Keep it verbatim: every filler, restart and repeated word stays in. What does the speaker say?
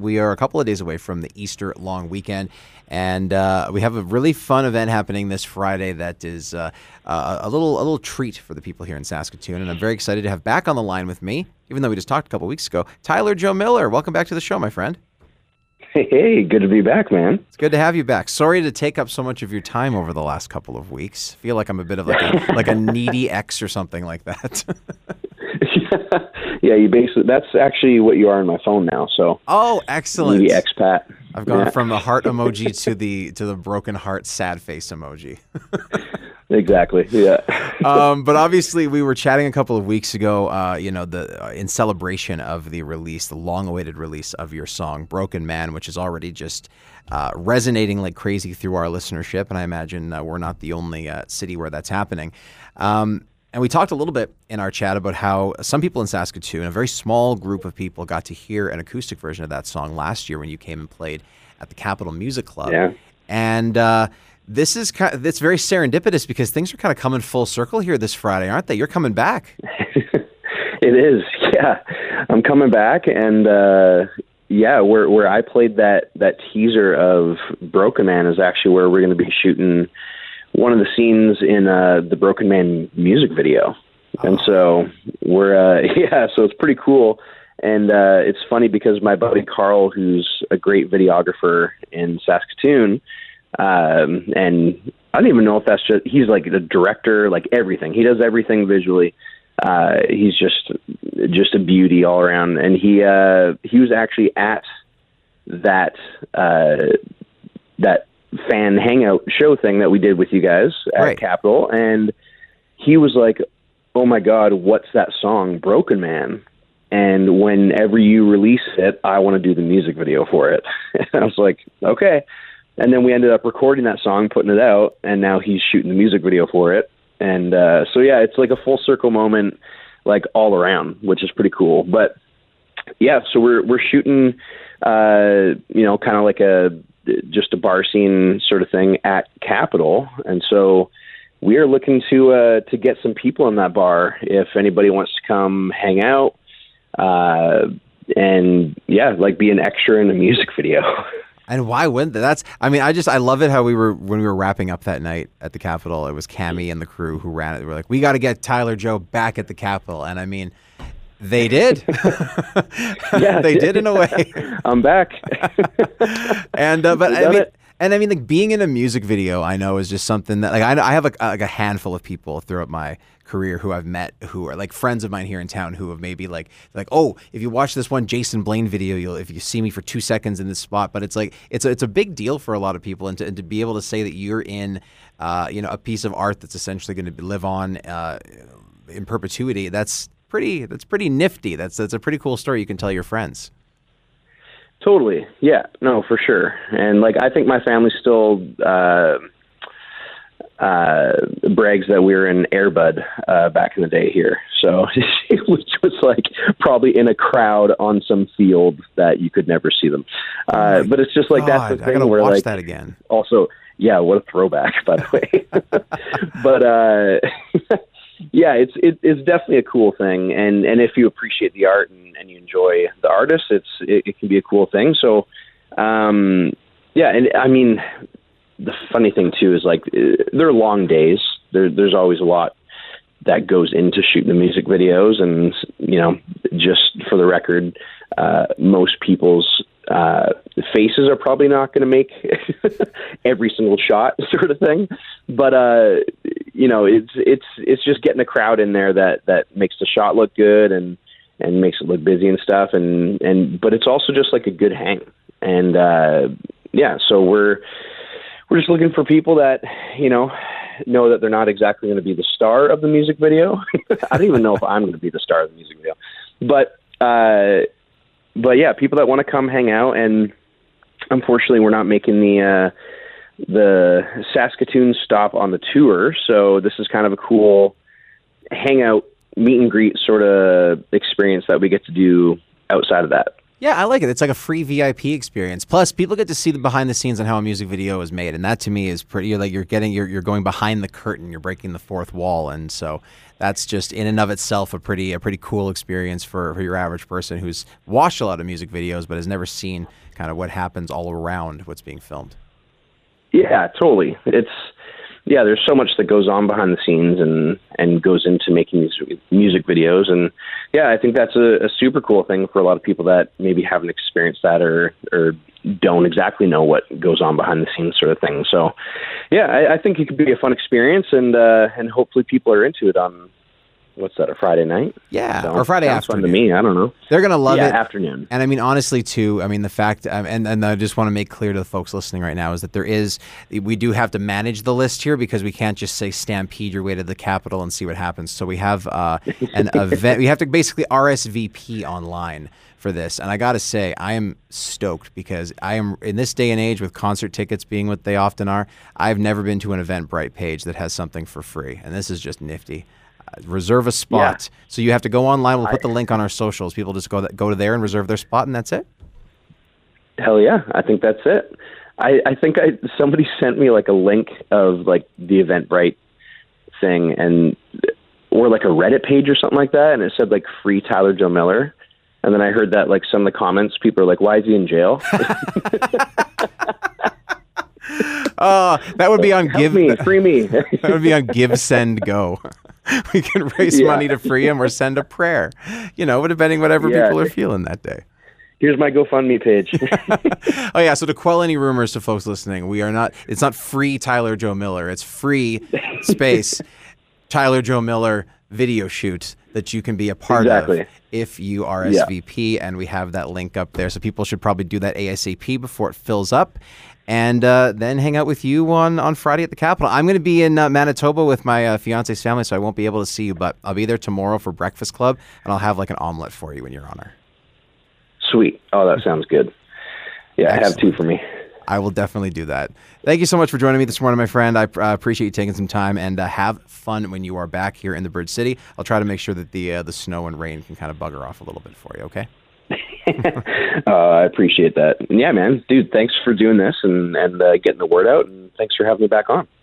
we are a couple of days away from the Easter long weekend, and uh, we have a really fun event happening this Friday that is uh, uh, a little a little treat for the people here in Saskatoon, and I'm very excited to have back on the line with me, even though we just talked a couple weeks ago, Tyler Joe Miller. Welcome back to the show, my friend. Hey, hey, good to be back, man. It's good to have you back. Sorry to take up so much of your time over the last couple of weeks. I feel like I'm a bit of like a, like a needy ex or something like that. Yeah, you basically, that's actually what you are on my phone now. So. Oh, excellent. Needy expat. I've gone yeah. from the heart emoji to the to the broken heart sad face emoji. Exactly. Yeah. um, but obviously, we were chatting a couple of weeks ago. Uh, you know, the uh, in celebration of the release, the long-awaited release of your song "Broken Man," which is already just uh, resonating like crazy through our listenership, and I imagine uh, we're not the only uh, city where that's happening. Um, and we talked a little bit in our chat about how some people in Saskatoon, a very small group of people, got to hear an acoustic version of that song last year when you came and played at the Capitol Music Club. Yeah. And uh, this is kind of, it's very serendipitous because things are kind of coming full circle here this Friday, aren't they? You're coming back. It is, yeah. I'm coming back, and uh, yeah, where where I played that that teaser of Broken Man is actually where we're going to be shooting one of the scenes in uh, the Broken Man music video. Oh. And so we're, uh, yeah, so it's pretty cool. And uh, it's funny because my buddy Carl, who's a great videographer in Saskatoon, um, and I don't even know if that's just, he's like the director, like everything. He does everything visually. Uh, he's just, just a beauty all around. And he, uh, he was actually at that, uh, that, fan hangout show thing that we did with you guys at right. Capitol, and he was like, oh my God, what's that song, Broken Man? And whenever you release it, I want to do the music video for it. And I was like, okay. And then we ended up recording that song, putting it out, and now he's shooting the music video for it. And uh, so, yeah, it's like a full circle moment, like all around, which is pretty cool. But yeah, so we're, we're shooting, uh, you know, kind of like a, just a bar scene sort of thing at Capitol. And so we are looking to uh, to get some people in that bar if anybody wants to come hang out uh, and, yeah, like be an extra in a music video. And why wouldn't they? That's, I mean, I just, I love it how we were, when we were wrapping up that night at the Capitol, it was Cammie and the crew who ran it. They were like, we got to get Tyler Joe back at the Capitol. And I mean, they did. Yeah, they did in a way. I'm back. and uh, but I mean, it. and I mean, like being in a music video, I know is just something that like I, I have a, like a handful of people throughout my career who I've met who are like friends of mine here in town who have maybe like like oh, if you watch this one Jason Blaine video, you'll if you see me for two seconds in this spot. But it's like it's a, it's a big deal for a lot of people, and to, and to be able to say that you're in uh, you know a piece of art that's essentially going to live on uh, in perpetuity. That's pretty that's pretty nifty. That's that's a pretty cool story you can tell your friends. Totally. Yeah, no, for sure. And like I think my family still uh uh brags that we were in Air Bud uh back in the day here. So it was just like probably in a crowd on some field that you could never see them. Uh oh but it's just like God, that's the thing I gotta where watch like that again. Also, yeah, what a throwback, by the way. But uh yeah, it's it, it's definitely a cool thing, and, and if you appreciate the art and, and you enjoy the artist, it's it, it can be a cool thing. So, um, yeah, and I mean, the funny thing too is like they're long days. There, there's always a lot that goes into shooting the music videos, and you know, just for the record, uh, most people's uh, faces are probably not going to make every single shot, sort of thing. But uh, you know, it's it's it's just getting a crowd in there that that makes the shot look good and and makes it look busy and stuff. And and but it's also just like a good hang. And uh, yeah, so we're we're just looking for people that you know know that they're not exactly going to be the star of the music video. I don't even know if I'm going to be the star of the music video, but. Uh, But yeah, people that want to come hang out, and unfortunately, we're not making the uh, the Saskatoon stop on the tour. So this is kind of a cool hangout, meet and greet sort of experience that we get to do outside of that. Yeah, I like it. It's like a free V I P experience. Plus, people get to see the behind the scenes on how a music video is made, and that to me is pretty. You're like you're getting you're you're going behind the curtain. You're breaking the fourth wall, and so that's just in and of itself a pretty a pretty cool experience for, for your average person who's watched a lot of music videos but has never seen kind of what happens all around what's being filmed. Yeah, totally. It's yeah, there's so much that goes on behind the scenes and, and goes into making these music videos. And yeah, I think that's a, a super cool thing for a lot of people that maybe haven't experienced that or, or don't exactly know what goes on behind the scenes sort of thing. So yeah, I, I think it could be a fun experience, and, uh, and hopefully people are into it on, what's that, a Friday night? Yeah, so, or Friday sounds afternoon. Fun to me, I don't know. They're gonna love yeah, it. Afternoon. And I mean, honestly, too. I mean, the fact, um, and and I just want to make clear to the folks listening right now is that there is, we do have to manage the list here because we can't just say stampede your way to the Capitol and see what happens. So we have uh, an event. We have to basically R S V P online for this. And I got to say, I am stoked because I am in this day and age with concert tickets being what they often are. I've never been to an Eventbrite page that has something for free, and this is just nifty. Uh, reserve a spot. Yeah. So you have to go online. We'll put the link on our socials. People just go th- go to there and reserve their spot, and that's it. Hell yeah, I think that's it. I, I think I somebody sent me like a link of like the Eventbrite thing, and or like a Reddit page or something like that, and it said like free Tyler Joe Miller. And then I heard that like some of the comments, people are like, "Why is he in jail?" Oh, that would be on Help Give me, free me. That would be on Give, Send, Go. We can raise yeah. money to free him or send a prayer, you know, depending whatever yeah. people are feeling that day. Here's my GoFundMe page. Oh yeah, so to quell any rumors to folks listening, we are not. It's not free Tyler Joe Miller. It's free space Tyler Joe Miller video shoot that you can be a part exactly. of if you R S V P, yeah. and we have that link up there. So people should probably do that ASAP before it fills up. And uh, then hang out with you on, on Friday at the Capitol. I'm going to be in uh, Manitoba with my uh, fiance's family, so I won't be able to see you, but I'll be there tomorrow for Breakfast Club, and I'll have like an omelet for you in your honor. Sweet. Oh, that sounds good. Yeah, Excellent. I have two for me. I will definitely do that. Thank you so much for joining me this morning, my friend. I uh, appreciate you taking some time, and uh, have fun when you are back here in the Bird City. I'll try to make sure that the uh, the snow and rain can kind of bugger off a little bit for you, okay? uh, I appreciate that. And yeah, man, dude, thanks for doing this and, and uh, getting the word out, and thanks for having me back on.